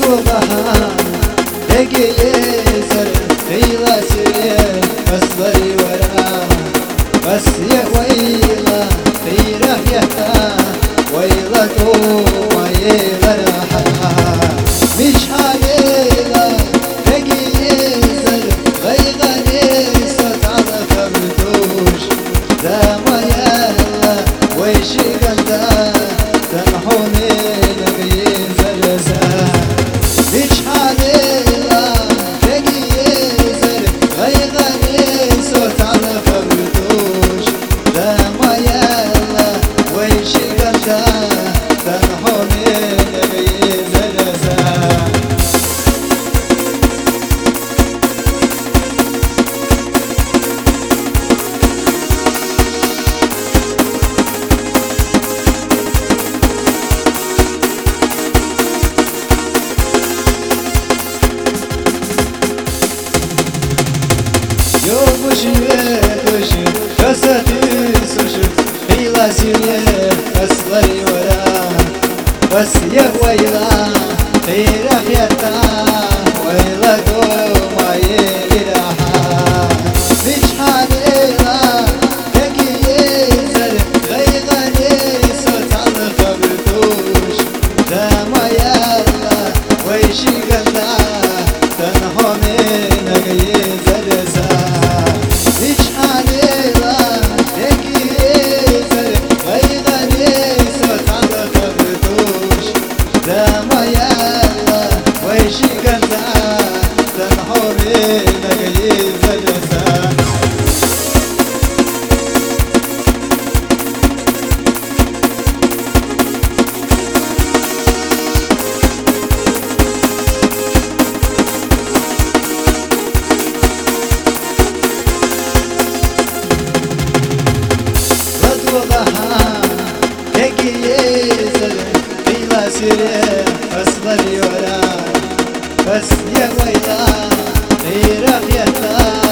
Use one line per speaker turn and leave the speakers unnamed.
وضحى تجي يزر هيلا سير أصلي ورا بس يا ويلا خيره يهتا ويلا توما يغرحا مش عليلا تجي يزر غيغني صوت على خبرتوش داما يلا ويش قلدا تنحوني نبي زرزا مش عليلا تجي يزر غيغني صوت على خبرتوش داما يلا ويش قلدا تنحوني نبي زرزا Yolmuş yetmiş kasatı suçu hıyla sirye kasları vara bas ya vayla hıyra fiyata vayla domaye ilaha hiç halila teki yezer gaygani sotalı kabrtuş dama yalla vayşi ganda tenhone nagaye zerza hiç aleyla teki yezer gaygani sotalı kabrtuş dama yalla vayşi ganda tenhone nagaye zerza وضحى تجي يزر هيلا سير أصلي ورا بس يا ويلا خيره يهتا